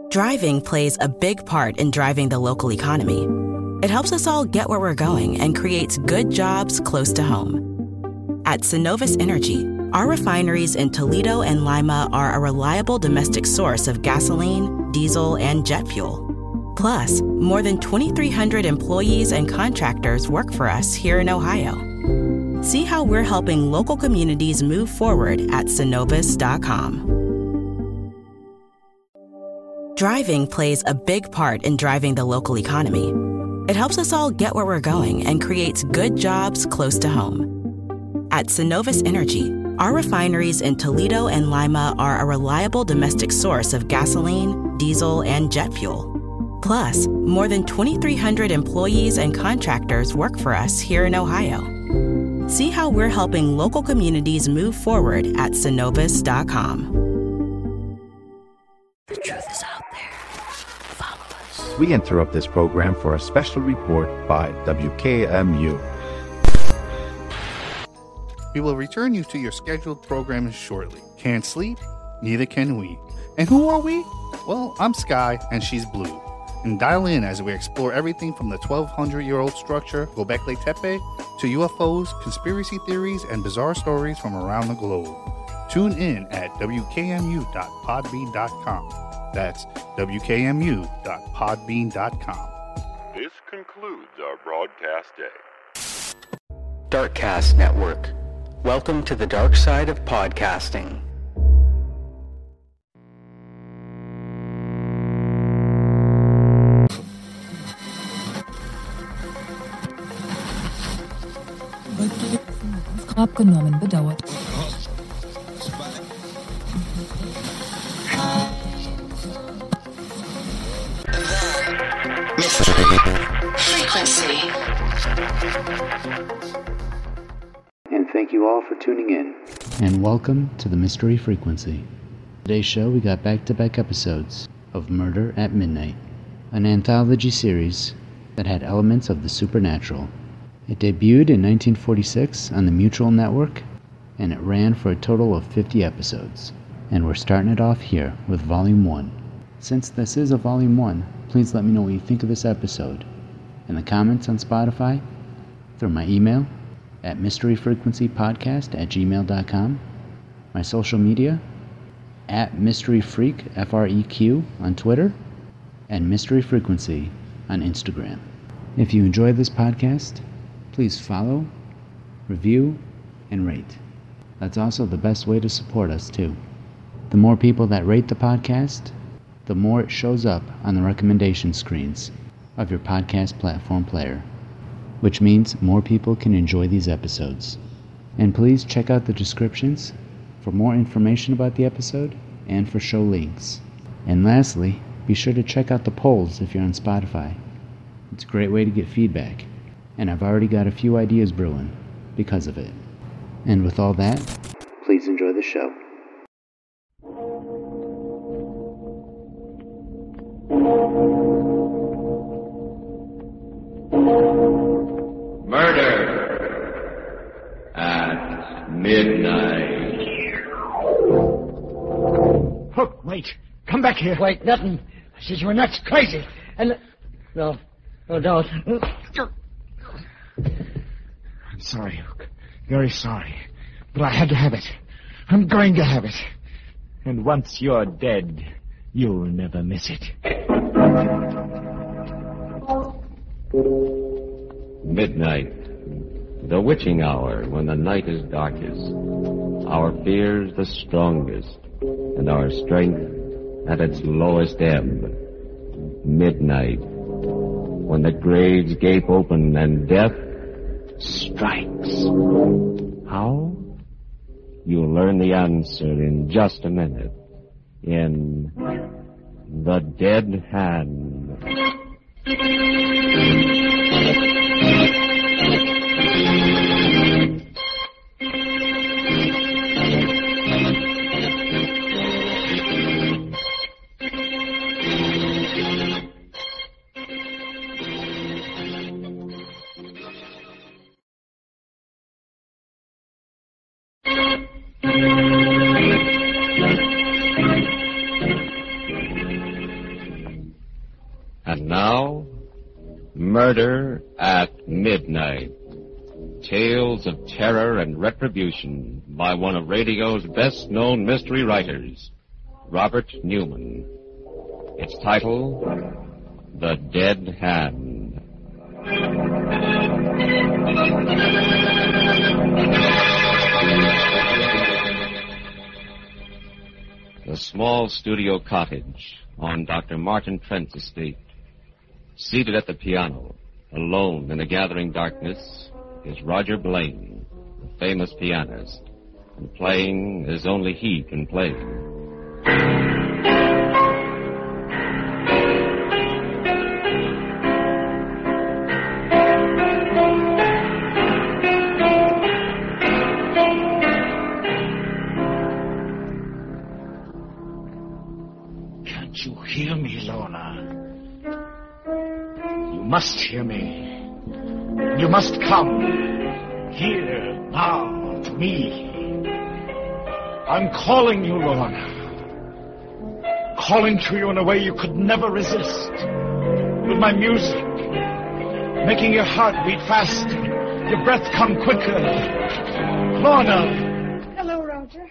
Driving plays a big part in driving the local economy. It helps us all get where we're going and creates good jobs close to home. At Synovus Energy, our refineries in Toledo and Lima are a reliable domestic source of gasoline, diesel, and jet fuel. Plus, more than 2,300 employees and contractors work for us here in Ohio. See how we're helping local communities move forward at Synovus.com. Driving plays a big part in driving the local economy. It helps us all get where we're going and creates good jobs close to home. At Synovus Energy, our refineries in Toledo and Lima are a reliable domestic source of gasoline, diesel, and jet fuel. Plus, more than 2,300 employees and contractors work for us here in Ohio. See how we're helping local communities move forward at Synovus.com. The truth is out there. Follow us. We interrupt this program for a special report by WKMU. We will return you to your scheduled programming shortly. Can't sleep? Neither can we. And who are we? Well, I'm Sky and she's Blue. And dial in as we explore everything from the 1,200-year-old structure, Göbekli Tepe, to UFOs, conspiracy theories, and bizarre stories from around the globe. Tune in at wkmu.podbean.com. That's wkmu.podbean.com. This concludes our broadcast day. Darkcast Network. Welcome to the dark side of podcasting. Abgenommen bedauert. Frequency. And thank you all for tuning in. And welcome to the Mystery Frequency. Today's show we got back-to-back episodes of Murder at Midnight, an anthology series that had elements of the supernatural. It debuted in 1946 on the Mutual Network, and it ran for a total of 50 episodes. And we're starting it off here with Volume 1. Since this is a Volume 1, please let me know what you think of this episode in the comments on Spotify, through my email at mysteryfrequencypodcast@gmail.com, my social media at mysteryfreak, F-R-E-Q, on Twitter, and Mystery Frequency on Instagram. If you enjoy this podcast, please follow, review, and rate. That's also the best way to support us, too. The more people that rate the podcast, the more it shows up on the recommendation screens of your podcast platform player, which means more people can enjoy these episodes. And please check out the descriptions for more information about the episode and for show links. And lastly, be sure to check out the polls if you're on Spotify. It's a great way to get feedback, and I've already got a few ideas brewing because of it. And with all that, please enjoy the show. Murder at midnight. Hook, wait. Come back here. Wait, nothing. I said you were nuts, crazy. And... No, don't. I'm sorry, Hook. Very sorry. But I had to have it. I'm going to have it. And once you're dead, you'll never miss it. Midnight. The witching hour when the night is darkest. Our fears the strongest. And our strength at its lowest ebb. Midnight. When the graves gape open and death strikes. How? You'll learn the answer in just a minute. In The Dead Hand. And now, Murder at Midnight. Tales of terror and retribution by one of radio's best-known mystery writers, Robert Newman. Its title, The Dead Hand. The small studio cottage on Dr. Martin Trent's estate. Seated at the piano, alone in the gathering darkness, is Roger Blaine, the famous pianist, and playing as only he can play. Can't you hear me, Lorna? You must hear me. You must come here now to me. I'm calling you, Lorna. Calling to you in a way you could never resist. With my music, making your heart beat faster, your breath come quicker. Lorna! Hello, Roger.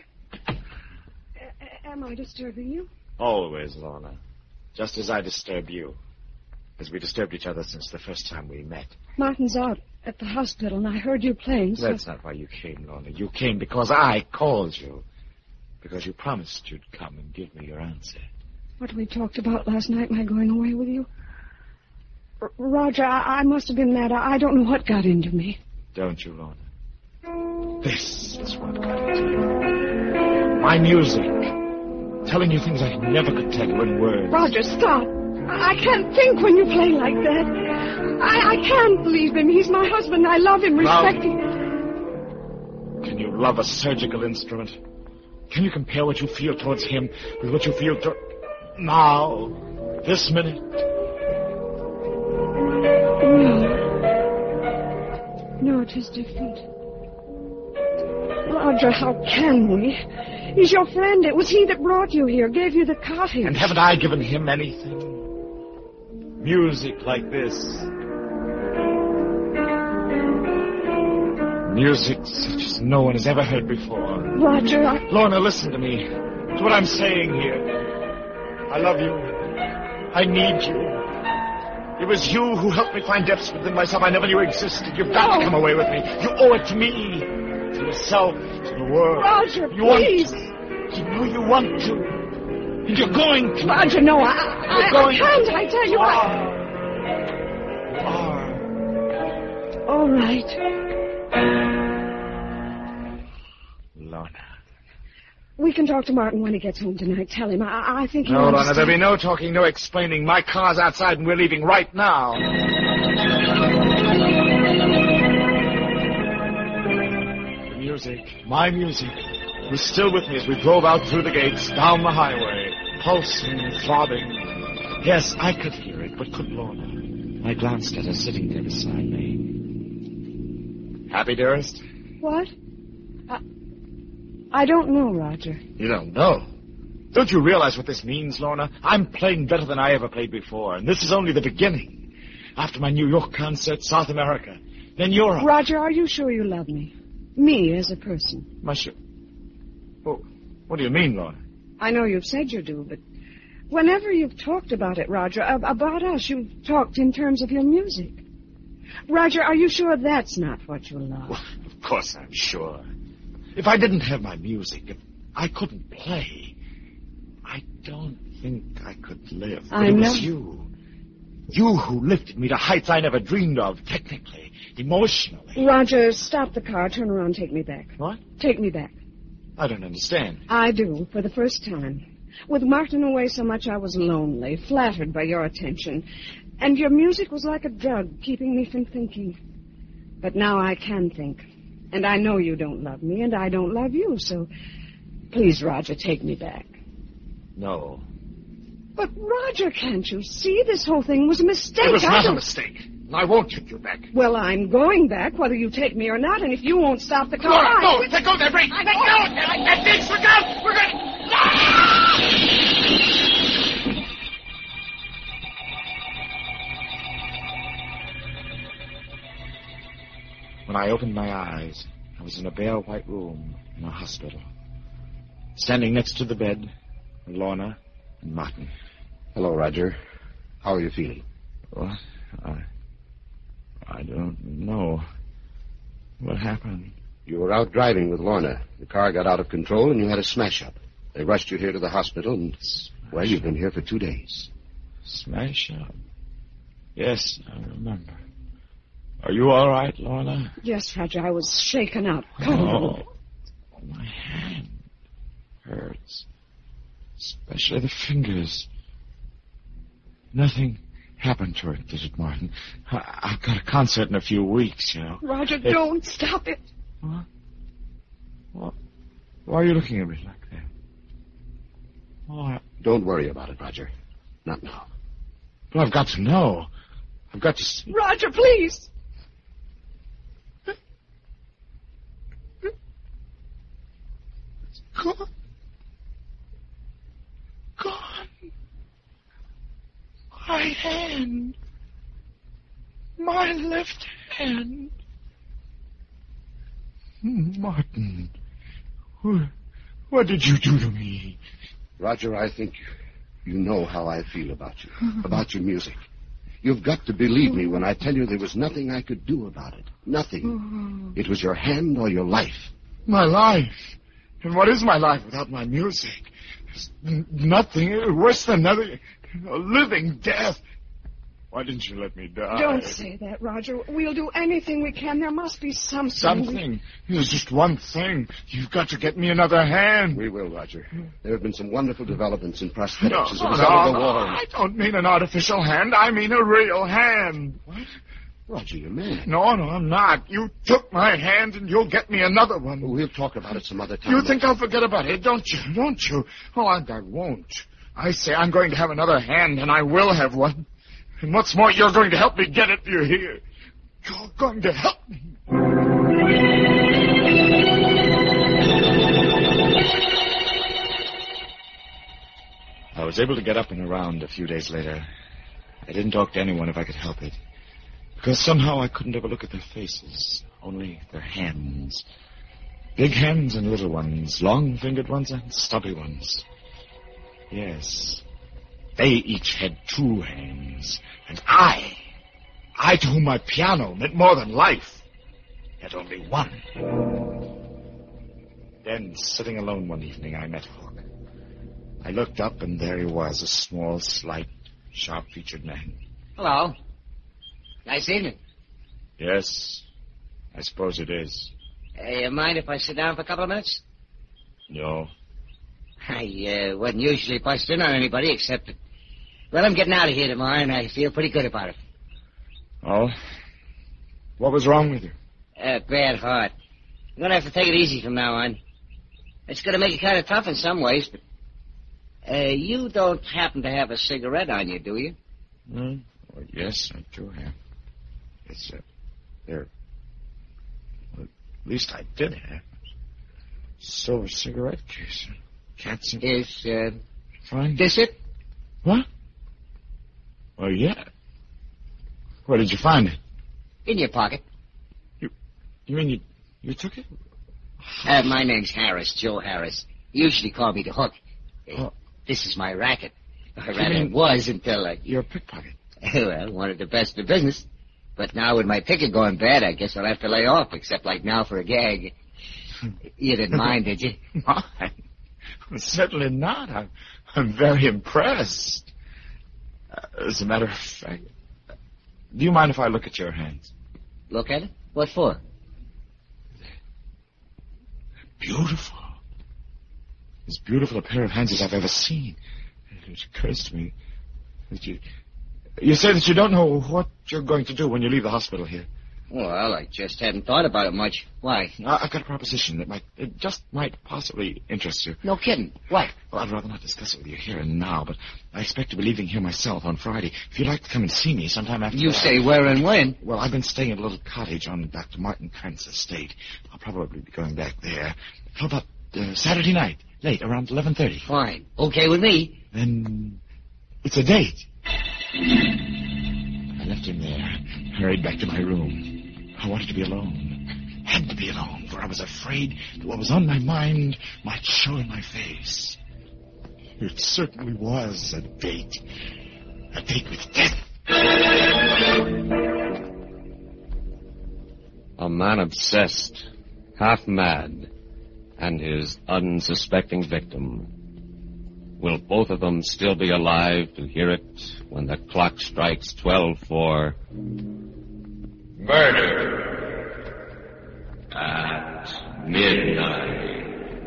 Am I disturbing you? Always, Lorna. Just as I disturbed you. As we disturbed each other since the first time we met. Martin's out at the hospital, and I heard you playing, so... That's not why you came, Lorna. You came because I called you. Because you promised you'd come and give me your answer. What we talked about last night, my going away with you? Roger, I must have been mad. I don't know what got into me. Don't you, Lorna? This is what got into you. My music. Telling you things I never could tell you in words. Roger, stop. I can't think when you play like that. I can't leave him. He's my husband. I love him, respect him. Can you love a surgical instrument? Can you compare what you feel towards him with what you feel now, this minute? No, it is different. Roger, how can we? He's your friend. It was he that brought you here, gave you the cottage. And haven't I given him anything? Music like this. Music such as no one has ever heard before. Roger, Lorna, listen to me. To what I'm saying here. I love you. I need you. It was you who helped me find depths within myself I never knew existed. You've got to come away with me. You owe it to me. To yourself, to the world. Roger, you please. Want to. You know you want to. And you're going to. Roger, no, I can't. I tell you, You are. All right. Lorna. We can talk to Martin when he gets home tonight. Tell him. I think he'll No, Lorna, understand. there'll be no talking, no explaining. My car's outside and we're leaving right now. The music, my music, was still with me as we drove out through the gates, down the highway, pulsing, throbbing. Yes, I could hear it, but could Lorna? I glanced at her sitting there beside me. Happy, dearest? What? I don't know, Roger. You don't know? Don't you realize what this means, Lorna? I'm playing better than I ever played before, and this is only the beginning. After my New York concert, South America, then Europe. Roger, are you sure you love me? Me as a person? Well, what do you mean, Lorna? I know you've said you do, but whenever you've talked about it, Roger, about us, you've talked in terms of your music. Roger, are you sure that's not what you love? Well, of course I'm sure. If I didn't have my music, if I couldn't play, I don't think I could live. But I it know. was you. You who lifted me to heights I never dreamed of, technically, emotionally. Roger, stop the car, turn around, take me back. What? Take me back. I don't understand. I do, for the first time. With Martin away so much, I was lonely, flattered by your attention. And your music was like a drug, keeping me from thinking. But now I can think. And I know you don't love me, and I don't love you, so please, Roger, take me back. No. But, Roger, can't you see this whole thing was a mistake? It was not a mistake. I won't take you back. Well, I'm going back, whether you take me or not, and if you won't stop the car... Laura, no! Let go of that brake! Let go! That thing's look out! We're going... I opened my eyes, I was in a bare white room in a hospital. Standing next to the bed were Lorna and Martin. Hello, Roger. How are you feeling? What? I don't know. What happened? You were out driving with Lorna. The car got out of control and you had a smash-up. They rushed you here to the hospital and, well, you've been here for 2 days. Smash-up? Yes, I remember. Are you all right, Lorna? Yes, Roger, I was shaken up. Oh, my hand hurts. Especially the fingers. Nothing happened to it, did it, Martin? I've got a concert in a few weeks, you know. Roger, don't stop it. What? Why are you looking at me like that? Oh, Don't worry about it, Roger. Not now. But I've got to know. I've got to see. Roger, please. It's gone. Gone. My hand. My left hand. Martin, what did you do to me? Roger, I think you know how I feel about you, about your music. You've got to believe me when I tell you there was nothing I could do about it. Nothing. It was your hand or your life. My life? And what is my life without my music? There's nothing worse than a living death. Why didn't you let me die? Don't say that, Roger. We'll do anything we can. There must be something. Something? There's just one thing. You've got to get me another hand. We will, Roger. There have been some wonderful developments in prosthetics as a result of the war. I don't mean an artificial hand. I mean a real hand. What? Roger, you're mad. No, I'm not. You took my hand and you'll get me another one. We'll talk about it some other time. You think I'll forget about it, don't you? Don't you? Oh, I won't. I say I'm going to have another hand, and I will have one. And what's more, you're going to help me get it, you hear? You're going to help me. I was able to get up and around a few days later. I didn't talk to anyone if I could help it. Because somehow I couldn't ever look at their faces, only their hands. Big hands and little ones, long-fingered ones and stubby ones. Yes, they each had 2 hands. And I to whom my piano meant more than life, had only 1. Then, sitting alone one evening, I met Hawk. I looked up, and there he was, a small, slight, sharp-featured man. Hello. Nice evening. Yes, I suppose it is. You mind if I sit down for a couple of minutes? No. I wouldn't usually bust in on anybody except that, well, I'm getting out of here tomorrow, and I feel pretty good about it. Oh? What was wrong with you? Bad heart. I'm going to have to take it easy from now on. It's going to make it kind of tough in some ways, but... you don't happen to have a cigarette on you, do you? Well, yes, I do have. It's, there. Well, at least I did have. Silver cigarette case. Cats and... Is, fine. This it? What? Well, yeah. Where did you find it? In your pocket. You mean you took it? My name's Harris, Joe Harris. You usually call me the Hook. This is my racket. Or rather, it was until You're a pickpocket. Well, wanted the best of business. But now with my picket going bad, I guess I'll have to lay off, except like now for a gag. You didn't mind, did you? Mind? Certainly not. I'm very impressed. As a matter of fact, do you mind if I look at your hands? Look at it? What for? Beautiful. As beautiful a pair of hands as I've ever seen. It occurs to me that you say that you don't know what you're going to do when you leave the hospital here. Well, I just hadn't thought about it much. Why? I've got a proposition that might possibly interest you. No kidding. What? Well, I'd rather not discuss it with you here and now, but I expect to be leaving here myself on Friday. If you'd like to come and see me sometime after You say where and when? Well, I've been staying at a little cottage on Dr. Martin Trent's estate. I'll probably be going back there. How about Saturday night, late, around 11:30? Fine. Okay with me. Then it's a date. I left him there, hurried back to my room. I wanted to be alone. had to be alone, for I was afraid that what was on my mind might show in my face. It certainly was a date. A date with death. A man obsessed, half mad, and his unsuspecting victim. Will both of them still be alive to hear it when the clock strikes 12 for murder at midnight?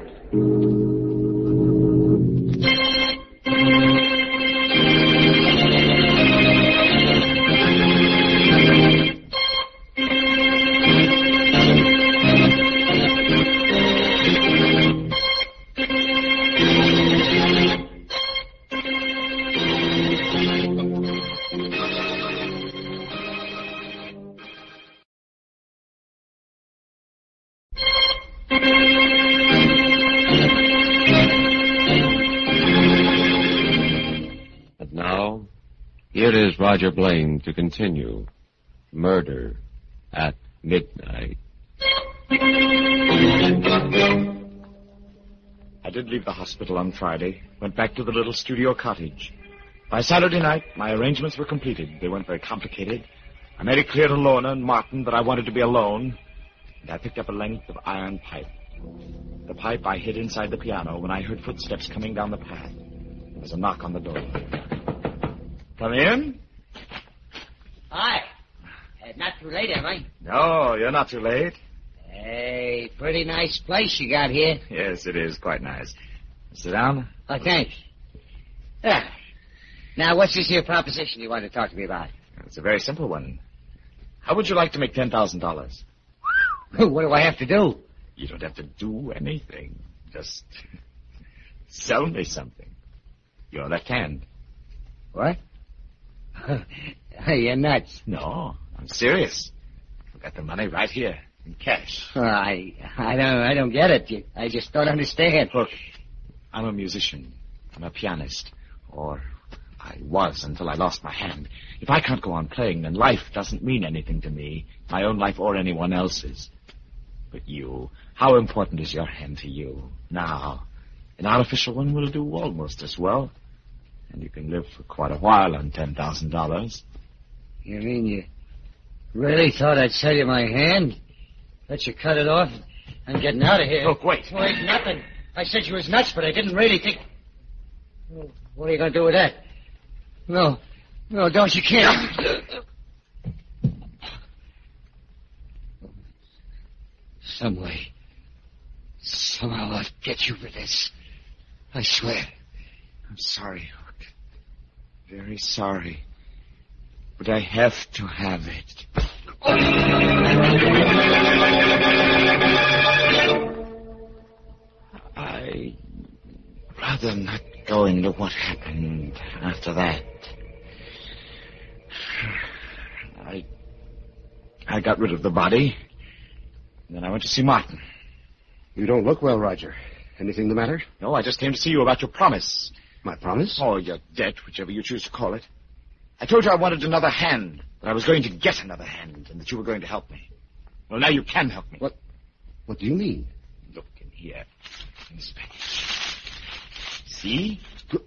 Here is Roger Blaine to continue Murder at Midnight. I did leave the hospital on Friday, went back to the little studio cottage. By Saturday night, my arrangements were completed. They weren't very complicated. I made it clear to Lorna and Martin that I wanted to be alone, and I picked up a length of iron pipe. The pipe I hid inside the piano when I heard footsteps coming down the path. There was a knock on the door. Come in. Hi. Not too late, am I? No, you're not too late. Hey, pretty nice place you got here. Yes, it is quite nice. Sit down. Oh, thanks. Now, what's this here proposition you want to talk to me about? It's a very simple one. How would you like to make $10,000? What do I have to do? You don't have to do anything. Just sell me something. Your left hand. What? You're nuts. No, I'm serious. I've got the money right here in cash. I don't get it. I just don't understand. Look, I'm a musician. I'm a pianist. Or I was until I lost my hand. If I can't go on playing, then life doesn't mean anything to me. My own life or anyone else's. But you, how important is your hand to you? Now, an artificial one will do almost as well. And you can live for quite a while on $10,000. You mean you really thought I'd sell you my hand? Let you cut it off? I'm getting out of here. Look, wait. Wait, nothing. I said you was nuts, but I didn't really think... What are you going to do with that? No, don't you can't. Some way, somehow I'll get you for this. I swear. I'm sorry, Hook. Very sorry. But I have to have it. I'd rather not go into what happened after that. I got rid of the body. And then I went to see Martin. You don't look well, Roger. Anything the matter? No, I just came to see you about your promise. My promise? Oh, your debt, whichever you choose to call it. I told you I wanted another hand, that I was going to get another hand, and that you were going to help me. Well, now you can help me. What do you mean? Look in here. In this package. See? Good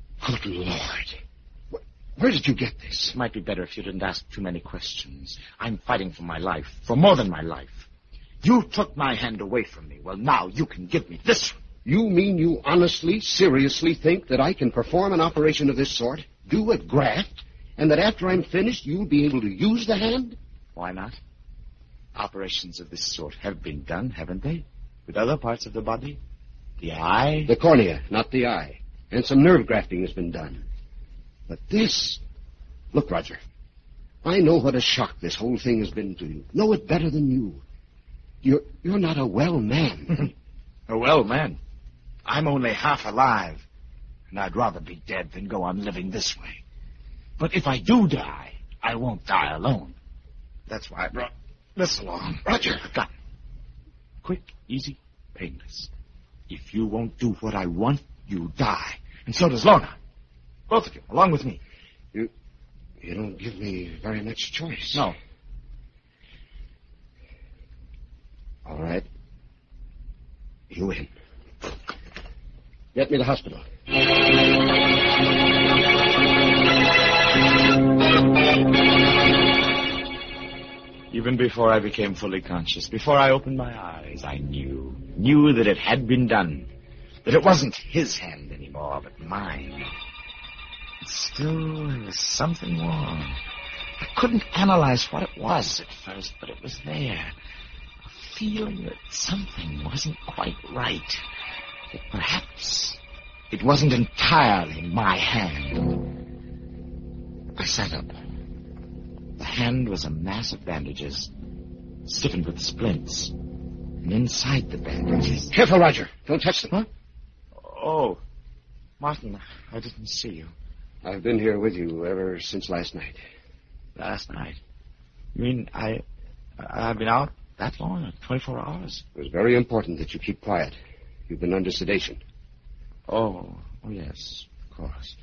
Lord. Where did you get this? It might be better if you didn't ask too many questions. I'm fighting for my life, for more than my life. You took my hand away from me. Well, now you can give me this one. You mean you honestly, seriously think that I can perform an operation of this sort, do a graft, and that after I'm finished, you'll be able to use the hand? Why not? Operations of this sort have been done, haven't they? With other parts of the body? The eye? The cornea, not the eye. And some nerve grafting has been done. But this... Look, Roger, I know what a shock this whole thing has been to you. Know it better than you. You're not a well man. A well man? I'm only half alive, and I'd rather be dead than go on living this way. But if I do die, I won't die alone. That's why I brought this along. Roger. Got it. Quick, easy, painless. If you won't do what I want, you die. And so does Lorna. Both of you, along with me. You don't give me very much choice. No. All right. You win. Get me to the hospital. Even before I became fully conscious, before I opened my eyes, I knew that it had been done. That it wasn't his hand anymore, but mine. But still, there was something wrong. I couldn't analyze what it was at first, but it was there. A feeling that something wasn't quite right. That perhaps it wasn't entirely my hand. I sat up. The hand was a mass of bandages, stiffened with splints. And inside the bandages... Careful, Roger. Don't touch them. Huh? Oh, Martin, I didn't see you. I've been here with you ever since last night. Last night? You mean I've been out that long? 24 hours? It was very important that you keep quiet. You've been under sedation. Oh, yes, of course.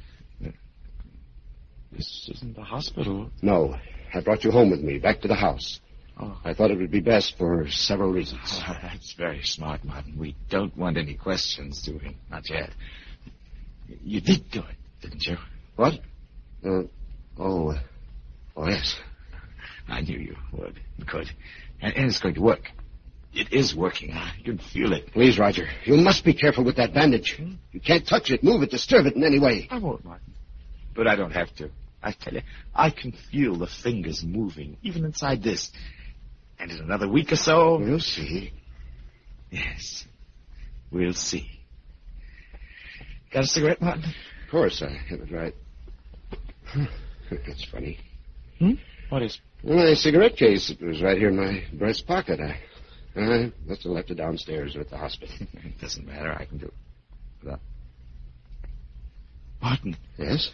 This isn't the hospital. No. I brought you home with me, back to the house. Oh. I thought it would be best for several reasons. Oh, that's very smart, Martin. We don't want any questions, do we? Not yet. You did do it, didn't you? What? Oh, yes. I knew you would. You could. And it's going to work. It is working. You can feel it. Please, Roger. You must be careful with that bandage. You can't touch it, move it, disturb it in any way. I won't, Martin. But I don't have to. I tell you, I can feel the fingers moving, even inside this. And in another week or so... We'll see. Yes, we'll see. Got a cigarette, Martin? Of course, I have it right. That's funny. What is? My cigarette case. It was right here in my breast pocket. I must have left it downstairs or at the hospital. It doesn't matter. I can do it. Martin. Yes?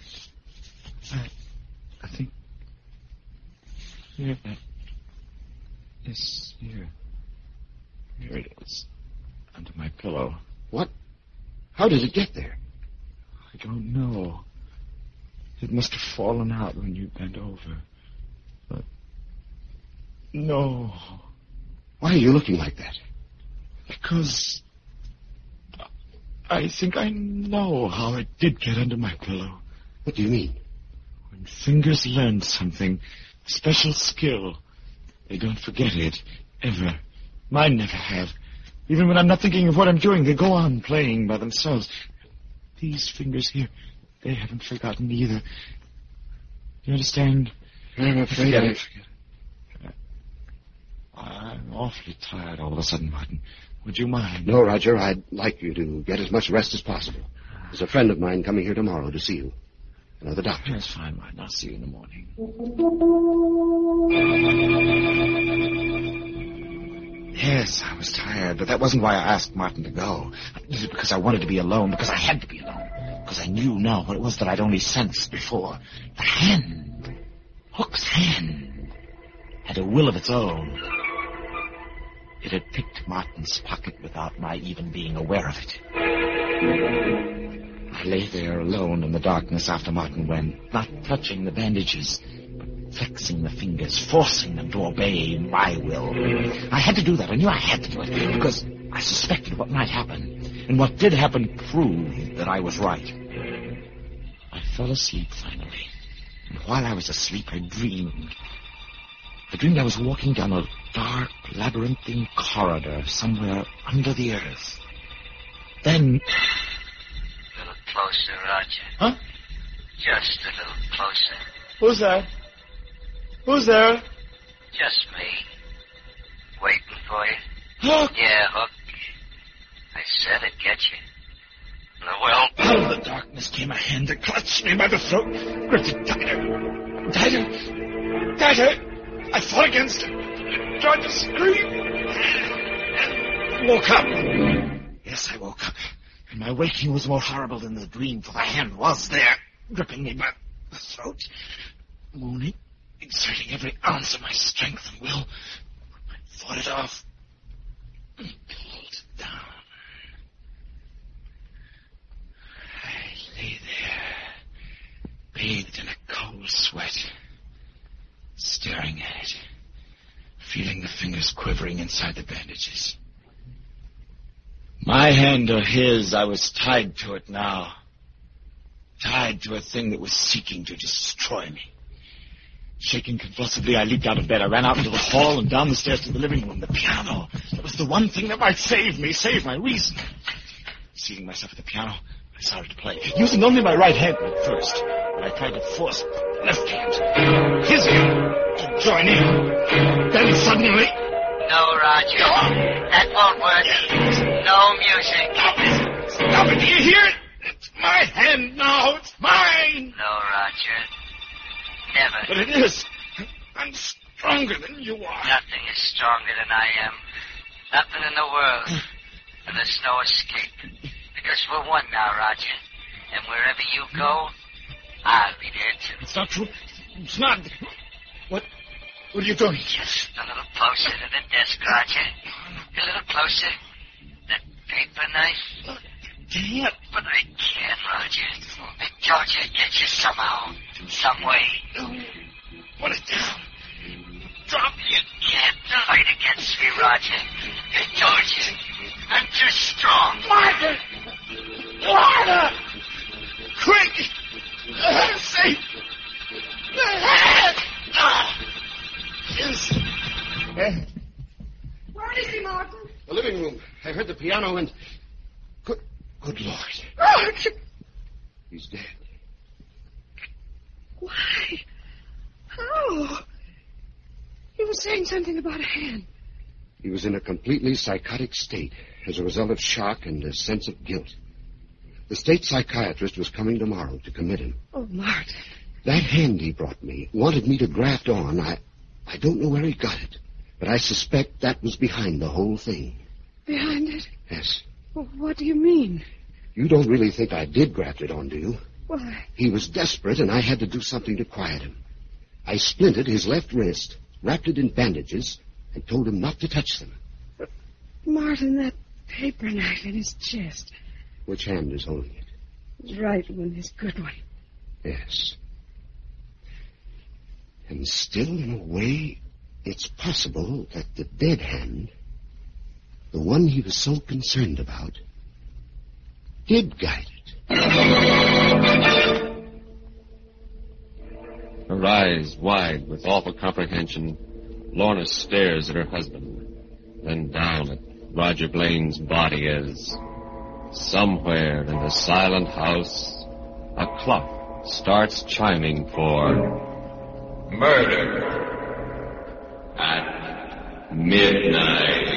I think... Here, that... Yes, here. Here it is. Under my pillow. What? How did it get there? I don't know. It must have fallen out when you bent over. But... No. Why are you looking like that? Because... I think I know how it did get under my pillow. What do you mean? When fingers learn something, a special skill, they don't forget it, ever. Mine never have. Even when I'm not thinking of what I'm doing, they go on playing by themselves. These fingers here, they haven't forgotten either. You understand? I'm afraid Forget it. I'm awfully tired all of a sudden, Martin. Would you mind? No, Roger. I'd like you to get as much rest as possible. There's a friend of mine coming here tomorrow to see you. Another doctor. That's fine, Martin. I'll see you in the morning. Yes, I was tired, but that wasn't why I asked Martin to go. I did it because I wanted to be alone, because I had to be alone, because I knew now what it was that I'd only sensed before. The hand, Hook's hand, had a will of its own. It had picked Martin's pocket without my even being aware of it. I lay there alone in the darkness after Martin went, not touching the bandages, but flexing the fingers, forcing them to obey my will. I had to do that. I knew I had to do it, because I suspected what might happen. And what did happen proved that I was right. I fell asleep finally. And while I was asleep, I dreamed. I dreamed I was walking down a dark, labyrinthine corridor somewhere under the earth. Then... A little closer, Roger. Huh? Just a little closer. Who's that? Who's there? Just me. Waiting for you. Hook! Yeah, Hook. I said I'd get you. Well, out of the darkness came a hand that clutched me by the throat, gripped it tighter. Tighter. Tighter. I fought against it. Tried to scream. And woke up. Yes, I woke up. And my waking was more horrible than the dream, for the hand was there, gripping me by the throat, moaning, exerting every ounce of my strength and will. I fought it off and pulled it down. I lay there, bathed in a cold sweat, staring at it, feeling the fingers quivering inside the bandages. My hand or his, I was tied to it now. Tied to a thing that was seeking to destroy me. Shaking convulsively, I leaped out of bed. I ran out into the hall and down the stairs to the living room. The piano. That was the one thing that might save me, save my reason. Seating myself at the piano, I started to play, using only my right hand at first. But I tried to force my left hand, his hand, to join in. Then suddenly... No, Roger. That won't work. No music. Stop it! Stop it! Do you hear it? It's my hand now. It's mine. No, Roger. Never. But it is. I'm stronger than you are. Nothing is stronger than I am. Nothing in the world. And there's no escape. Because we're one now, Roger. And wherever you go, I'll be there too. It's not true. It's not. What are you doing? Just a little closer to the desk, Roger. A little closer. That paper knife. Can't. But I can, Roger. I told you I'd get you somehow. Some way. Put it down. Drop. You can't fight against me, Roger. I told you. I'm too strong. Martha! Martha! Quick! Safe! The head! Yes. Where is he, Martin? The living room. I heard the piano and... Good Lord. Roger! He's dead. Why? How? He was saying something about a hand. He was in a completely psychotic state as a result of shock and a sense of guilt. The state psychiatrist was coming tomorrow to commit him. Oh, Martin. That hand he brought me wanted me to graft on. I don't know where he got it, but I suspect that was behind the whole thing. Behind it? Yes. Well, what do you mean? You don't really think I did graft it on, do you? Why? He was desperate, and I had to do something to quiet him. I splinted his left wrist, wrapped it in bandages, and told him not to touch them. But, Martin, that paper knife in his chest. Which hand is holding it? His right one, his good one. Yes. And still, in a way, it's possible that the dead hand, the one he was so concerned about, did guide it. Her eyes wide with awful comprehension, Lorna stares at her husband, then down at Roger Blaine's body as, somewhere in the silent house, a clock starts chiming for murder at midnight.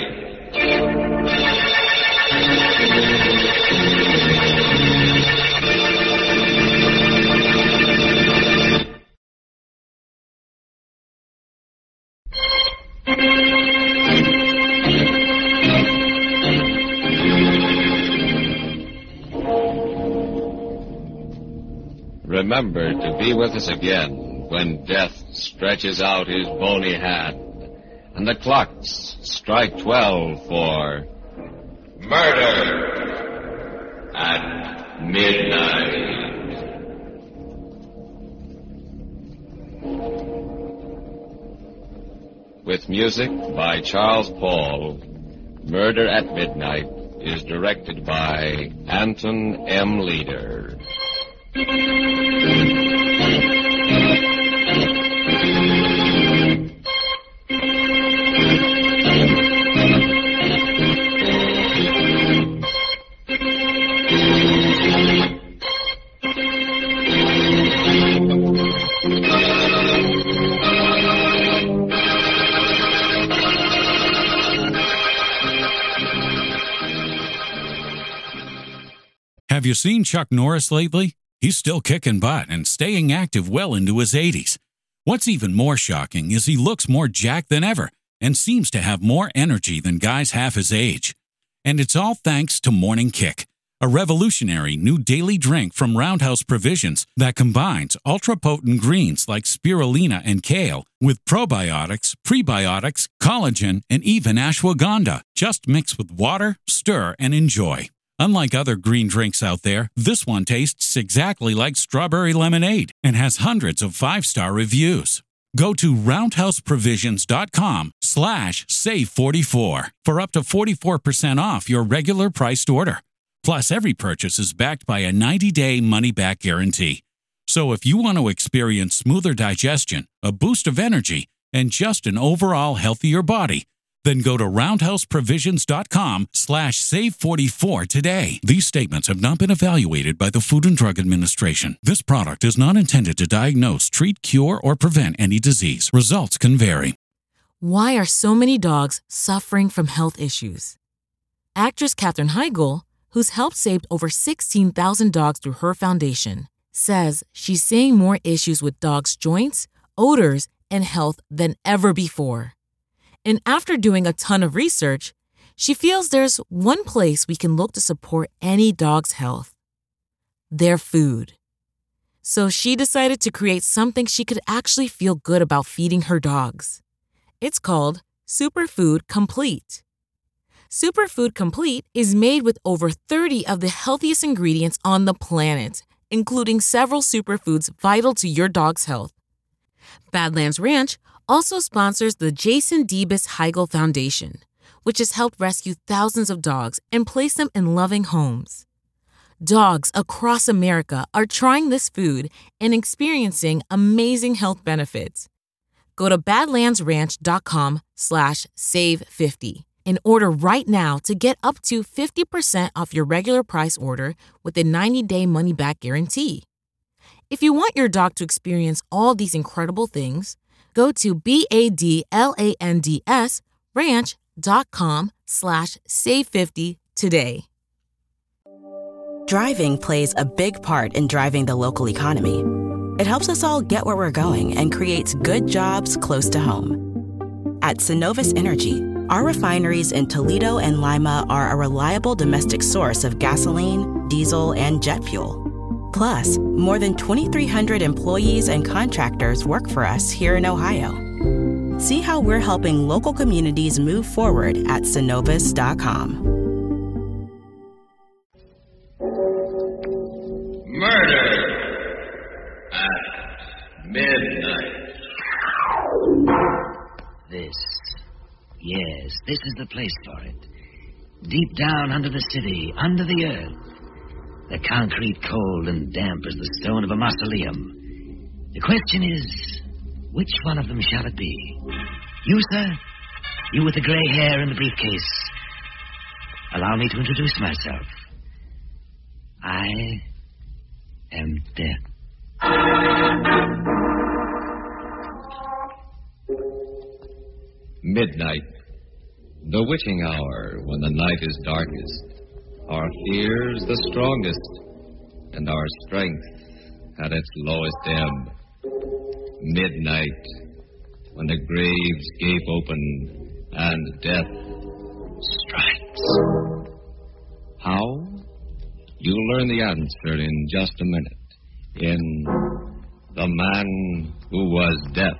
Remember to be with us again when death stretches out his bony hand and the clocks strike 12 for murder at midnight. With music by Charles Paul, Murder at Midnight is directed by Anton M. Leader. Have you seen Chuck Norris lately? He's still kicking butt and staying active well into his 80s. What's even more shocking is he looks more jacked than ever and seems to have more energy than guys half his age. And it's all thanks to Morning Kick, a revolutionary new daily drink from Roundhouse Provisions that combines ultra-potent greens like spirulina and kale with probiotics, prebiotics, collagen, and even ashwagandha. Just mix with water, stir, and enjoy. Unlike other green drinks out there, this one tastes exactly like strawberry lemonade and has hundreds of 5-star reviews. Go to roundhouseprovisions.com/kick save44 for up to 44% off your regular priced order. Plus, every purchase is backed by a 90-day money-back guarantee. So if you want to experience smoother digestion, a boost of energy, and just an overall healthier body, then go to roundhouseprovisions.com/save44 today. These statements have not been evaluated by the Food and Drug Administration. This product is not intended to diagnose, treat, cure, or prevent any disease. Results can vary. Why are so many dogs suffering from health issues? Actress Katherine Heigl, who's helped save over 16,000 dogs through her foundation, says she's seeing more issues with dogs' joints, odors, and health than ever before. And after doing a ton of research, she feels there's one place we can look to support any dog's health: their food. So she decided to create something she could actually feel good about feeding her dogs. It's called Superfood Complete. Superfood Complete is made with over 30 of the healthiest ingredients on the planet, including several superfoods vital to your dog's health. Badlands Ranch also sponsors the Jason Debus Heigl Foundation, which has helped rescue thousands of dogs and place them in loving homes. Dogs across America are trying this food and experiencing amazing health benefits. Go to badlandsranch.com/save50 and order right now to get up to 50% off your regular price order with a 90-day money-back guarantee. If you want your dog to experience all these incredible things, go to badlandsranch.com/save50 today. Driving plays a big part in driving the local economy. It helps us all get where we're going and creates good jobs close to home. At Synovus Energy, our refineries in Toledo and Lima are a reliable domestic source of gasoline, diesel, and jet fuel. Plus, more than 2,300 employees and contractors work for us here in Ohio. See how we're helping local communities move forward at Synovus.com. Murder at midnight. This is the place for it. Deep down under the city, under the earth. The concrete cold and damp as the stone of a mausoleum. The question is, which one of them shall it be? You, sir? You with the gray hair and the briefcase. Allow me to introduce myself. I am Death. Midnight, the witching hour when the night is darkest, our fears the strongest, and our strength at its lowest ebb. Midnight, when the graves gape open and death strikes. How? You'll learn the answer in just a minute in The Man Who Was Death.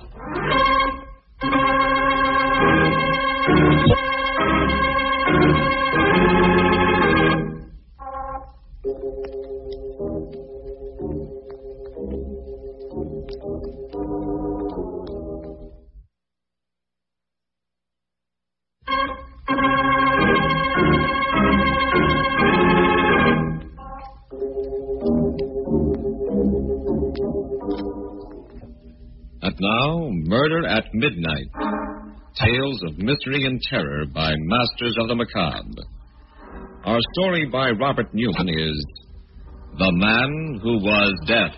And now, Murder at Midnight. Tales of Mystery and Terror by Masters of the Macabre. Our story by Robert Newman is The Man Who Was Death.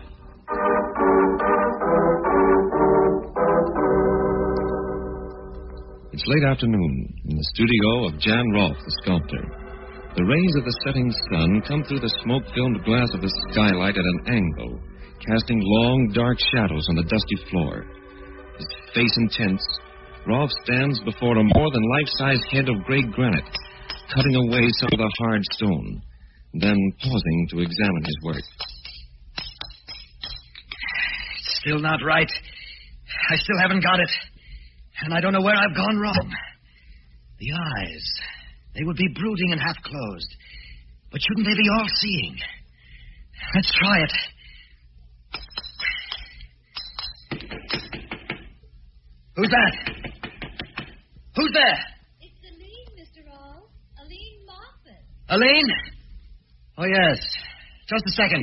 It's late afternoon in the studio of Jan Rolfe, the sculptor. The rays of the setting sun come through the smoke-filmed glass of the skylight at an angle, casting long, dark shadows on the dusty floor. His face intense, Rolfe stands before a more than life-size head of gray granite, cutting away some of the hard stone, then pausing to examine his work. It's still not right. I still haven't got it. And I don't know where I've gone wrong. The eyes, they would be brooding and half-closed. But shouldn't they be all-seeing? Let's try it. Who's that? Who's there? It's Aline, Mr. All. Aline Moffat. Aline? Oh, yes. Just a second.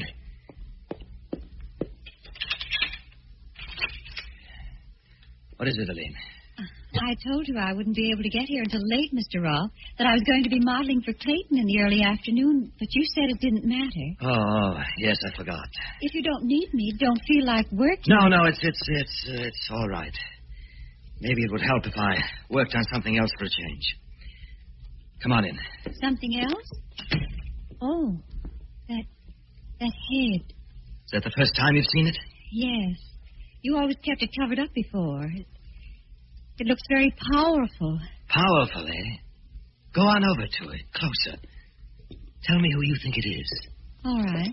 What is it, Aline? I told you I wouldn't be able to get here until late, Mr. Rolfe, that I was going to be modeling for Clayton in the early afternoon, but you said it didn't matter. Oh, yes, I forgot. If you don't need me, don't feel like working. No, it's all right. Maybe it would help if I worked on something else for a change. Come on in. Something else? Oh, that head. Is that the first time you've seen it? Yes. You always kept it covered up before. It looks very powerful. Powerful, eh? Go on over to it, closer. Tell me who you think it is. All right.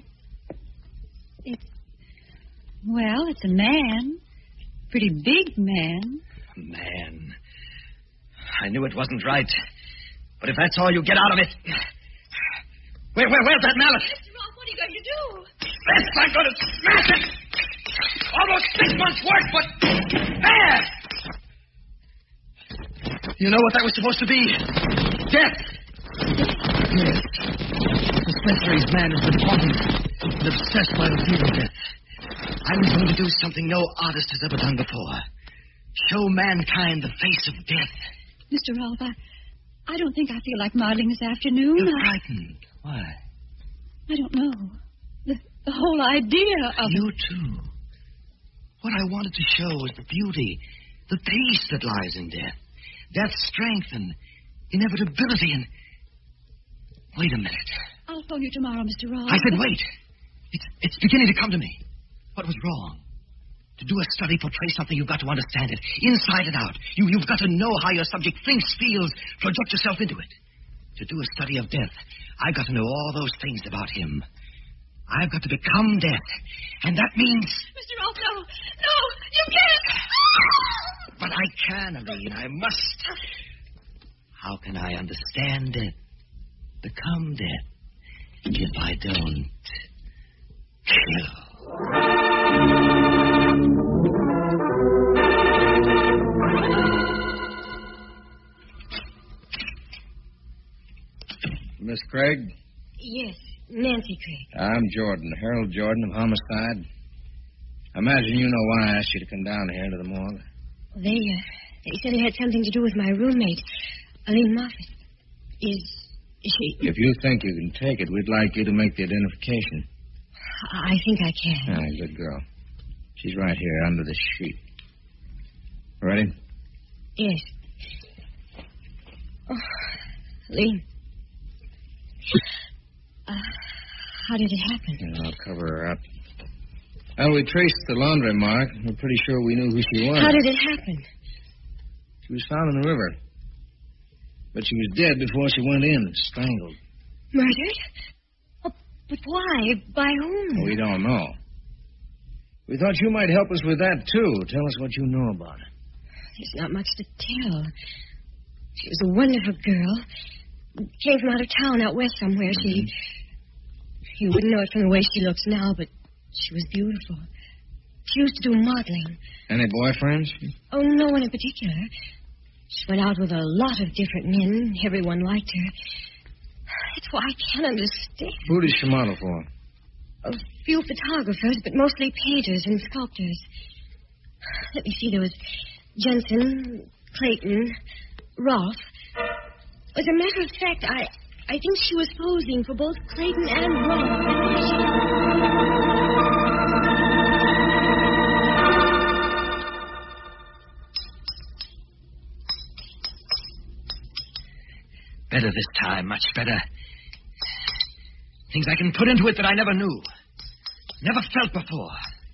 It's a man. Pretty big man. Man. I knew it wasn't right. But if that's all you get out of it... Where's that mallet? Mr. Rolfe, what are you going to do? Yes, I'm going to smash it! Almost 6 months' work, but... There! You know what that was supposed to be? Death! Yes. For centuries, man has been haunted and obsessed by the fear of death. I was going to do something no artist has ever done before. Show mankind the face of death. Mr. Rolfe, I don't think I feel like modeling this afternoon. You're frightened. Why? I don't know. The whole idea of... You, too. What I wanted to show was the beauty, the peace that lies in death. Death's strength and inevitability and... Wait a minute. I'll phone you tomorrow, Mr. Rolfe. I said wait. It's beginning to come to me. What was wrong? To do a study, portray something, you've got to understand it, inside and out. You've got to know how your subject thinks, feels, project yourself into it. To do a study of death, I've got to know all those things about him. I've got to become death. And that means... Mr. Rolfe, no! No! You can't! But I can, Aline. I must. How can I understand death, become death, if I don't kill? Miss Craig? Yes, Nancy Craig. I'm Jordan, Harold Jordan of Homicide. I imagine you know why I asked you to come down here to the morgue. They said it had something to do with my roommate, Aline Moffat. Is she... If you think you can take it, we'd like you to make the identification. I think I can. Ah, good girl. She's right here under the sheet. Ready? Yes. Oh, Aline. How did it happen? I'll cover her up. Well, we traced the laundry mark. We're pretty sure we knew who she was. How did it happen? She was found in the river. But she was dead before she went in, strangled. Murdered? Oh, but why? By whom? We don't know. We thought you might help us with that, too. Tell us what you know about her. There's not much to tell. She was a wonderful girl. Came from out of town, out west somewhere. Mm-hmm. You wouldn't know it from the way she looks now, but she was beautiful. She used to do modeling. Any boyfriends? Oh, no one in particular. She went out with a lot of different men. Everyone liked her. That's why I can't understand. Who did she model for? A few photographers, but mostly painters and sculptors. Let me see. There was Jensen, Clayton, Rolfe. As a matter of fact, I think she was posing for both Clayton and Rolfe. Better this time, much better. Things I can put into it that I never knew. Never felt before.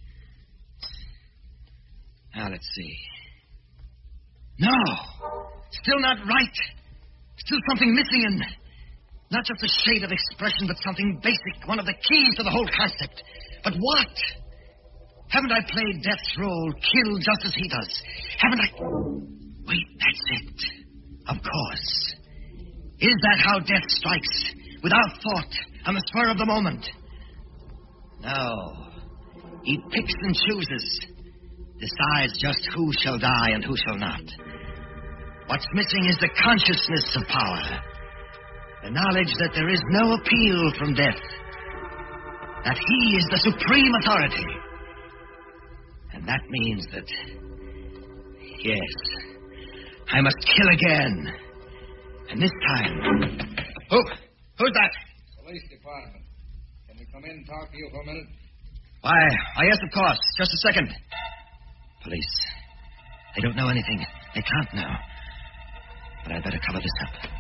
Now, let's see. No! Still not right. Still something missing in... Not just a shade of expression, but something basic. One of the keys to the whole concept. But what? Haven't I played Death's role, killed just as he does? Haven't I... Wait, that's it. Of course. Is that how death strikes? Without thought, on the spur of the moment? No. He picks and chooses. Decides just who shall die and who shall not. What's missing is the consciousness of power. The knowledge that there is no appeal from death. That he is the supreme authority. And that means that... Yes, I must kill again. And this time... Who's that? Police department. Can we come in and talk to you for a minute? Why, yes, of course. Just a second. Police. They don't know anything. They can't know. But I'd better cover this up.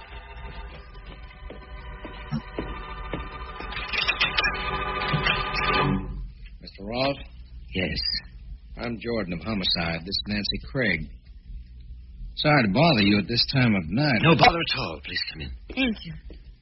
Mr. Rolfe? Yes. I'm Jordan of Homicide. This is Nancy Craig. Sorry to bother you at this time of night. No bother at all. Please come in. Thank you.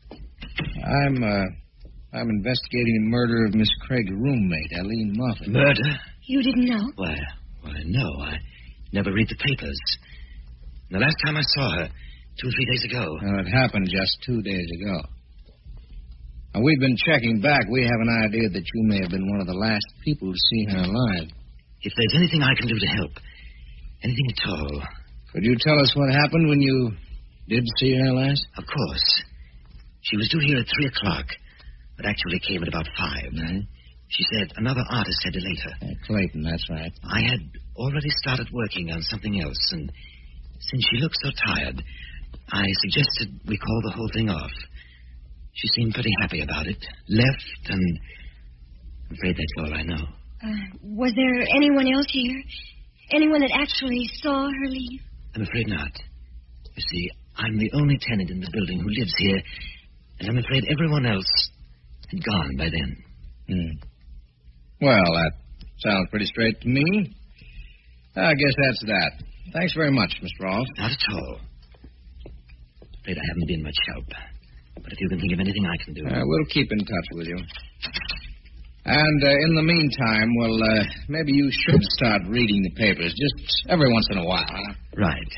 I'm investigating the murder of Miss Craig's roommate, Eileen Moffat. Murder? You didn't know? Why, no. I never read the papers. The last time I saw her, 2 or 3 days ago. Well, it happened just 2 days ago. Now, we've been checking back. We have an idea that you may have been one of the last people to see her alive. If there's anything I can do to help, anything at all. Could you tell us what happened when you did see her last? Of course. She was due here at 3 o'clock, but actually came at about 5. Mm-hmm. She said another artist had delayed her. Clayton, that's right. I had already started working on something else, and since she looked so tired, I suggested we call the whole thing off. She seemed pretty happy about it. Left, and I'm afraid that's all I know. Was there anyone else here? Anyone that actually saw her leave? I'm afraid not. You see, I'm the only tenant in the building who lives here, and I'm afraid everyone else had gone by then. Well, that sounds pretty straight to me. I guess that's that. Thanks very much, Mr. Rolfe. Not at all. Afraid I haven't been much help. But if you can think of anything I can do... We'll keep in touch with you. And in the meantime, well, maybe you should start reading the papers just every once in a while, huh? Right.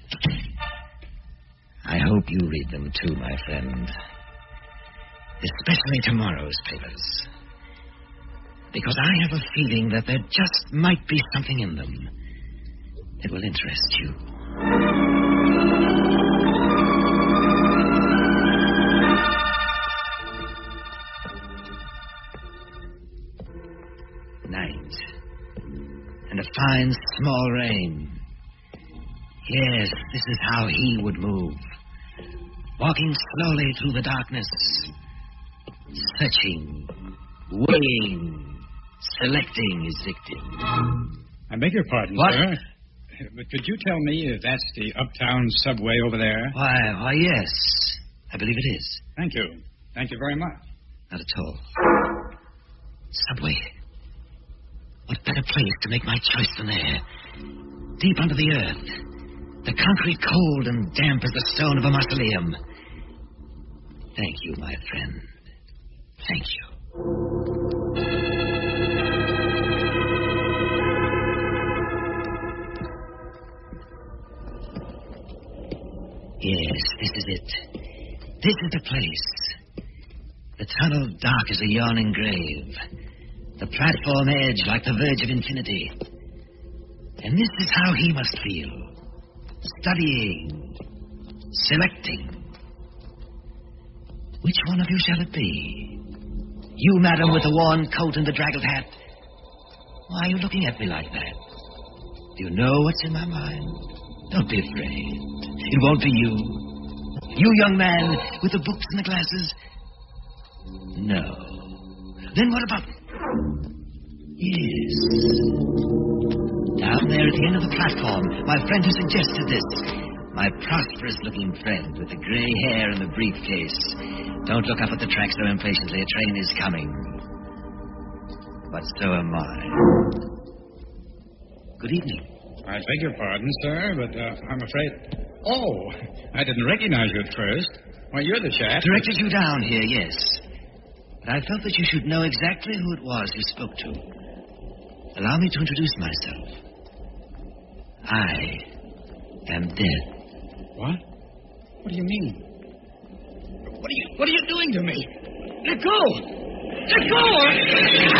I hope you read them too, my friend. Especially tomorrow's papers. Because I have a feeling that there just might be something in them that will interest you. Night. And a fine small rain. Yes, this is how he would move. Walking slowly through the darkness. Searching. Weighing. Selecting his victim. I beg your pardon, What? sir. But could you tell me if that's the Uptown subway over there? Why, yes. I believe it is. Thank you. Thank you very much. Not at all. Subway. What better place to make my choice than there? Deep under the earth. The concrete cold and damp as the stone of a mausoleum. Thank you, my friend. Thank you. Yes, this is it. This is the place. The tunnel dark as a yawning grave. The platform edge like the verge of infinity. And this is how he must feel. Studying. Selecting. Which one of you shall it be? You, madam, with the worn coat and the draggled hat. Why are you looking at me like that? Do you know what's in my mind? Don't be afraid. It won't be you. You, young man, with the books and the glasses? No. Then what about... Yes. Down there at the end of the platform, my friend who suggested this. My prosperous-looking friend with the gray hair and the briefcase. Don't look up at the track so impatiently. A train is coming. But so am I. Good evening. I beg your pardon, sir, but I'm afraid... Oh, I didn't recognize you at first. Why, you're the chap. Directed you down here, yes. But I felt that you should know exactly who it was you spoke to. Allow me to introduce myself. I am dead. What? What do you mean? What are you doing to me? Let go! Let go!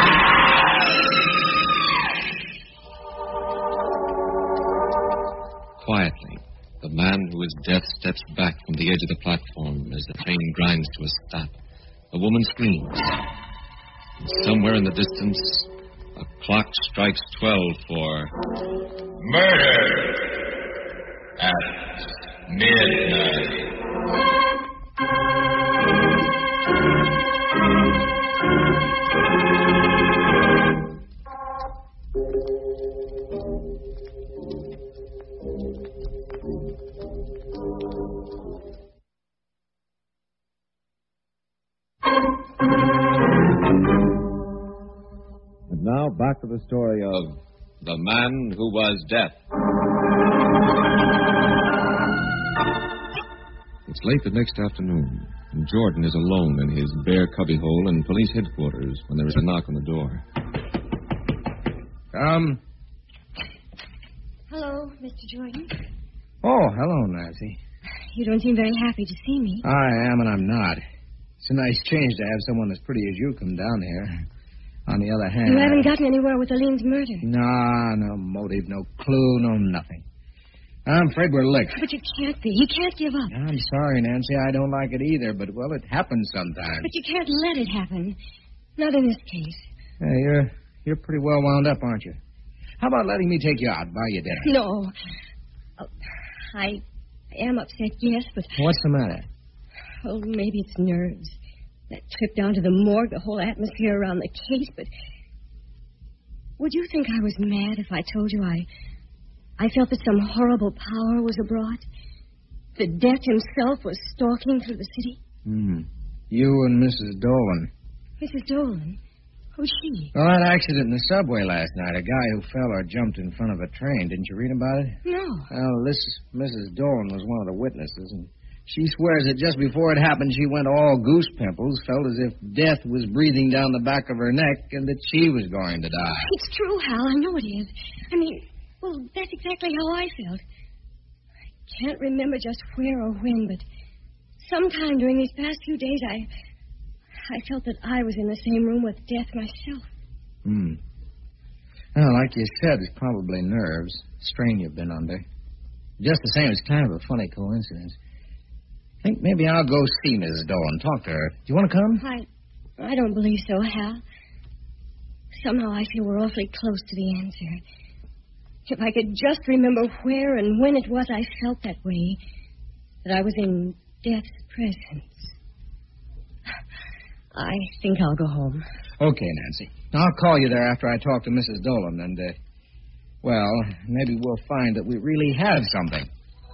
Quietly, The man who is death steps back from the edge of the platform as the train grinds to a stop. The woman screams. And somewhere in the distance, a clock strikes 12 for... Murder at midnight. And now back to the story of The Man Who Was Death. It's late the next afternoon, and Jordan is alone in his bare cubbyhole in police headquarters when there is a knock on the door. Hello, Mr. Jordan. Oh, hello, Nancy. You don't seem very happy to see me. I am and I'm not. It's a nice change to have someone as pretty as you come down here. On the other hand... You haven't gotten anywhere with Aline's murder. No motive, no clue, no nothing. I'm afraid we're licked. But you can't be. You can't give up. I'm sorry, Nancy. I don't like it either, but, well, it happens sometimes. But you can't let it happen. Not in this case. Hey, you're pretty well wound up, aren't you? How about letting me take you out, buy you dinner? No. Oh, I am upset, yes, but... What's the matter? Oh, maybe it's nerves. That trip down to the morgue, the whole atmosphere around the case, but... Would you think I was mad if I told you I felt that some horrible power was abroad? That Death himself was stalking through the city? You and Mrs. Dolan. Mrs. Dolan? Who's she? Well, that accident in the subway last night, a guy who fell or jumped in front of a train. Didn't you read about it? No. Well, this Mrs. Dolan was one of the witnesses, and she swears that just before it happened, she went all goose pimples, felt as if death was breathing down the back of her neck, and that she was going to die. It's true, Hal. I know it is. I mean, well, that's exactly how I felt. I can't remember just where or when, but sometime during these past few days, I felt that I was in the same room with Death myself. Well, like you said, it's probably nerves. Strain you've been under. Just the same, it's kind of a funny coincidence. I think maybe I'll go see Mrs. Dolan, talk to her. Do you want to come? I don't believe so, Hal. Somehow I feel we're awfully close to the answer. If I could just remember where and when it was I felt that way, that I was in Death's presence. I think I'll go home. Okay, Nancy. I'll call you there after I talk to Mrs. Dolan, and, well, maybe we'll find that we really have something.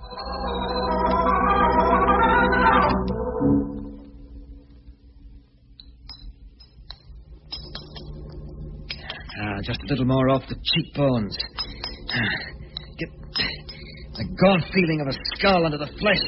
Just a little more off the cheekbones. Get the gaunt feeling of a skull under the flesh.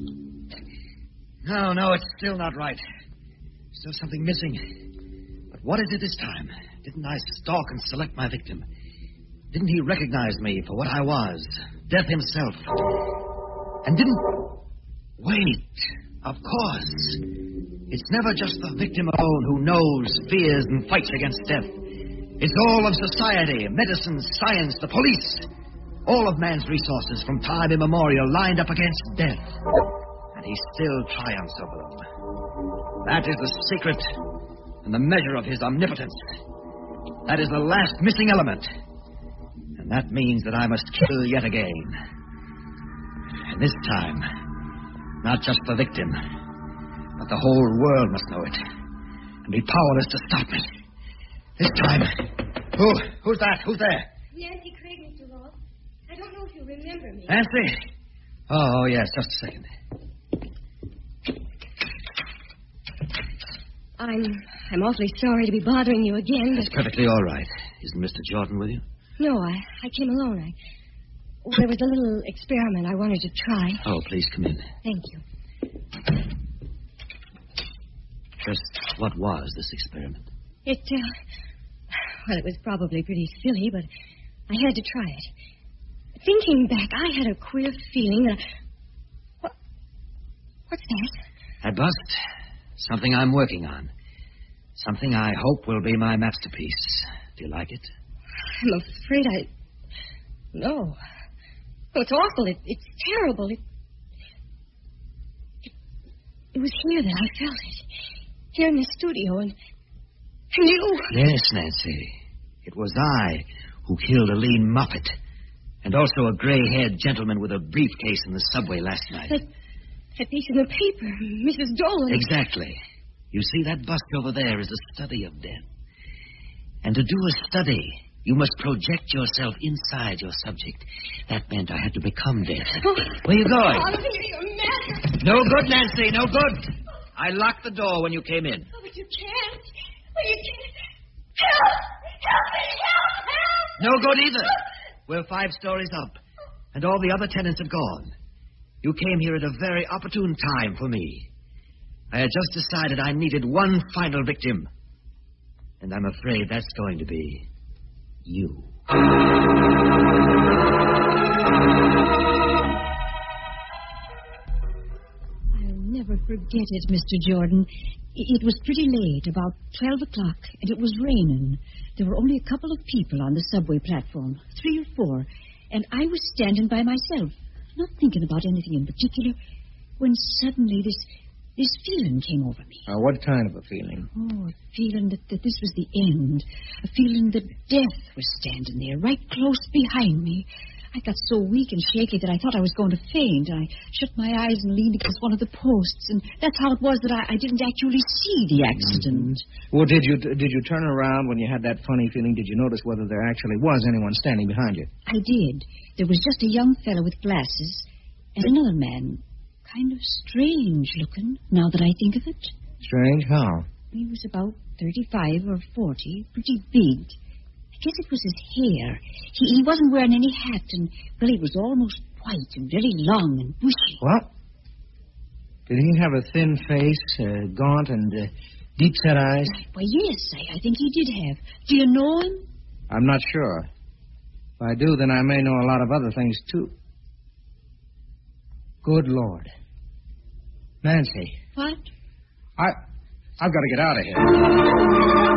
No, it's still not right. Still something missing. But what is it this time? Didn't I stalk and select my victim? Didn't he recognize me for what I was? Death himself. And didn't... Wait. Of course. It's never just the victim alone who knows, fears, and fights against death. It's all of society, medicine, science, the police. All of man's resources from time immemorial lined up against death. And he still triumphs over them. That is the secret and the measure of his omnipotence. That is the last missing element. And that means that I must kill yet again. And this time, not just the victim, but the whole world must know it and be powerless to stop me. This time. Who's that? Who's there? Nancy Craig, Mr. Ross. I don't know if you remember me. Nancy? Oh, yes, just a second. I'm awfully sorry to be bothering you again, That's perfectly all right. Isn't Mr. Jordan with you? No, I came alone. There was a little experiment I wanted to try. Oh, please come in. Thank you. Just what was this experiment? It was probably pretty silly, but I had to try it. Thinking back, I had a queer feeling that... What's that? A bust. Something I'm working on. Something I hope will be my masterpiece. Do you like it? I'm afraid No. Oh, it's awful. It's terrible. It was here that I felt it. Here in the studio, and you... Yes, Nancy. It was I who killed a lean muppet. And also a gray-haired gentleman with a briefcase in the subway last night. That piece in the paper, Mrs. Dolan. Exactly. You see, that bust over there is a study of death. And to do a study, you must project yourself inside your subject. That meant I had to become death. Where are you going? You're mad. No good, Nancy, no good. I locked the door when you came in. Oh, but you can't. Oh, you can't. Help! Help me! Help! No good either. We're 5 stories up, and all the other tenants have gone. You came here at a very opportune time for me. I had just decided I needed one final victim. And I'm afraid that's going to be you. I'll never forget it, Mr. Jordan. It was pretty late, about 12 o'clock, and it was raining. There were only a couple of people on the subway platform, 3 or 4, and I was standing by myself, not thinking about anything in particular, when suddenly this feeling came over me. What kind of a feeling? Oh, a feeling that this was the end. A feeling that death was standing there, right close behind me. I got so weak and shaky that I thought I was going to faint. I shut my eyes and leaned against one of the posts, and that's how it was that I didn't actually see the accident. Well, did you turn around when you had that funny feeling? Did you notice whether there actually was anyone standing behind you? I did. There was just a young fellow with glasses and another man, kind of strange looking, now that I think of it. Strange? How? He was about 35 or 40, pretty big. I guess it was his hair. He wasn't wearing any hat, and, well, he was almost white and very long and bushy. What? Did he have a thin face, gaunt, and deep-set eyes? Why, yes, I think he did have. Do you know him? I'm not sure. If I do, then I may know a lot of other things, too. Good Lord. Nancy. What? I've got to get out of here.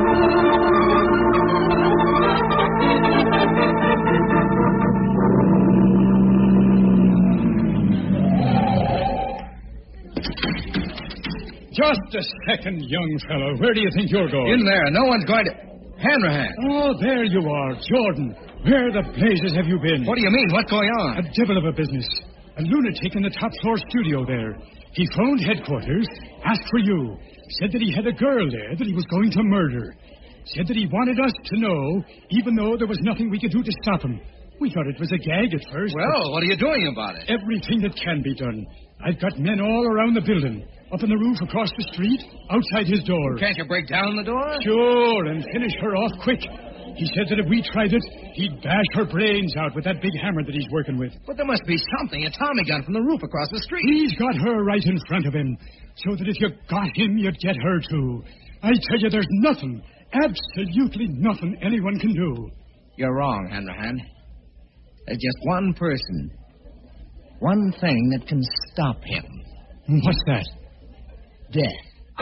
Just a second, young fellow. Where do you think you're going? In there. No one's going to... Hanrahan. Oh, there you are, Jordan. Where the blazes have you been? What do you mean? What's going on? A devil of a business. A lunatic in the top-floor studio there. He phoned headquarters, asked for you, said that he had a girl there that he was going to murder. Said that he wanted us to know, even though there was nothing we could do to stop him. We thought it was a gag at first. Well, what are you doing about it? Everything that can be done. I've got men all around the building. Up on the roof across the street, outside his door. Can't you break down the door? Sure, and finish her off quick. He said that if we tried it, he'd bash her brains out with that big hammer that he's working with. But there must be something, a Tommy gun from the roof across the street. He's got her right in front of him, so that if you got him, you'd get her too. I tell you, there's nothing, absolutely nothing anyone can do. You're wrong, Hanrahan. There's just one person, one thing that can stop him. What's that? Death.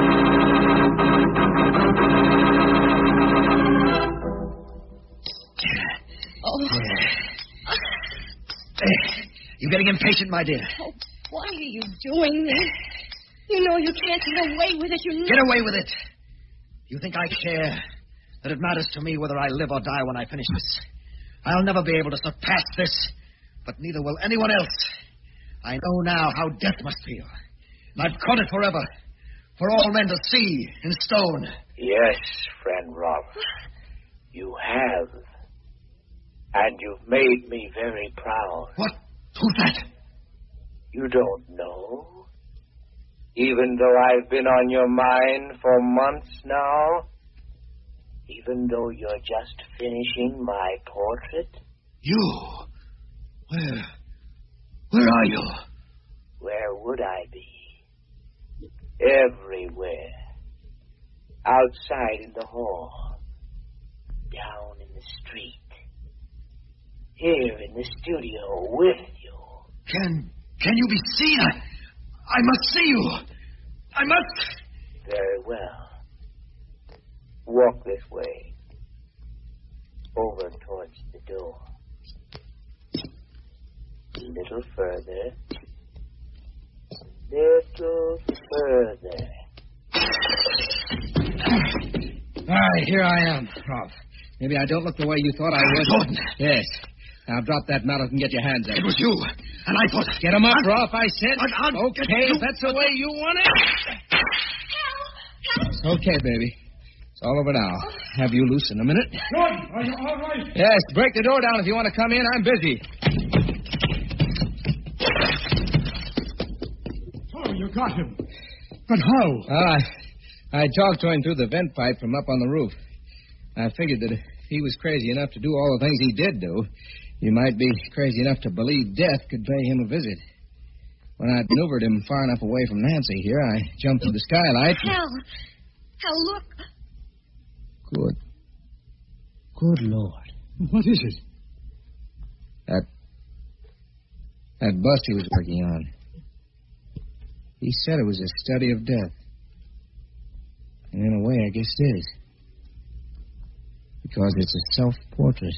Oh. You're getting impatient, my dear. Oh, why are you doing this? You know you can't get away with it. Get away with it. You think I care that it matters to me whether I live or die when I finish this? I'll never be able to surpass this, but neither will anyone else. I know now how death must feel. And I've caught it forever. For all men to see in stone. Yes, friend Rob. You have. And you've made me very proud. What? Who's that? You don't know? Even though I've been on your mind for months now? Even though you're just finishing my portrait? You? Where are you? Where would I be? Everywhere. Outside in the hall. Down in the street. Here in the studio with you. Can you be seen? I must see you. I must. Very well. Walk this way. Over towards the door. little further. Little further. All right, here I am, Rolf. Maybe I don't look the way you thought I would. Jordan. Yes. Now drop that mallet and get your hands up. It was you. And I thought... Get him up, Rolf, I said. Okay, if that's the way you want it. Okay, baby. It's all over now. Have you loose in a minute? Jordan, are you all right? Yes, break the door down if you want to come in. I'm busy. Oh, you got him. But how? I talked to him through the vent pipe from up on the roof. I figured that if he was crazy enough to do all the things he did do, he might be crazy enough to believe death could pay him a visit. When I maneuvered him far enough away from Nancy here, I jumped through the skylight. Hal, look. Good Lord. What is it? That bust he was working on. He said it was a study of death. And in a way, I guess it is. Because it's a self-portrait.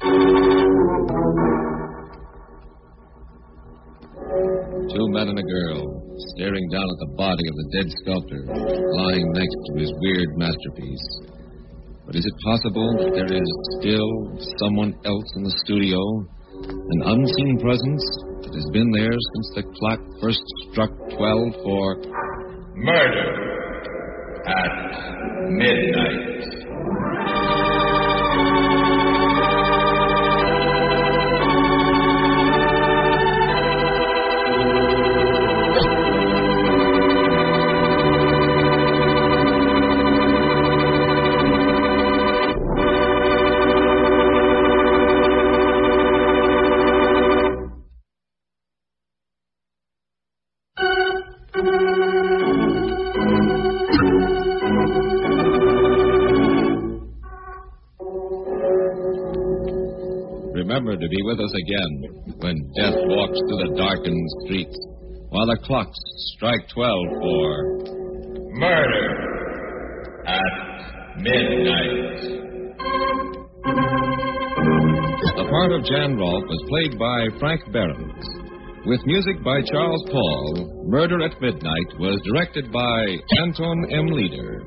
Two men and a girl, staring down at the body of the dead sculptor, lying next to his weird masterpiece. But is it possible that there is still someone else in the studio? An unseen presence that has been there since the clock first struck 12 for... Murder at midnight. Remember to be with us again when death walks through the darkened streets while the clocks strike 12 for... Murder at midnight. The part of Jan Rolfe was played by Frank Behrens. With music by Charles Paul, Murder at Midnight was directed by Anton M. Leader.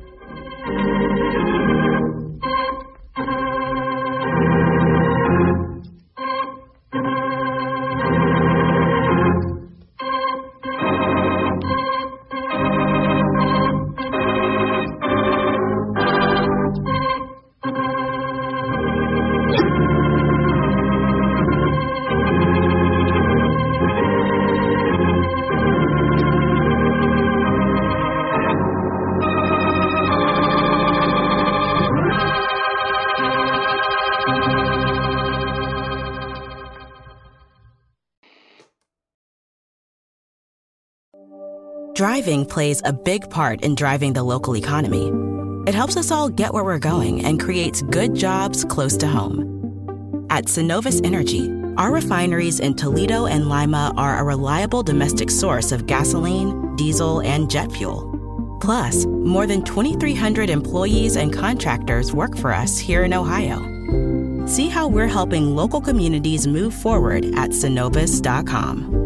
Driving plays a big part in driving the local economy. It helps us all get where we're going and creates good jobs close to home. At Synovus Energy, our refineries in Toledo and Lima are a reliable domestic source of gasoline, diesel, and jet fuel. Plus, more than 2,300 employees and contractors work for us here in Ohio. See how we're helping local communities move forward at Synovus.com.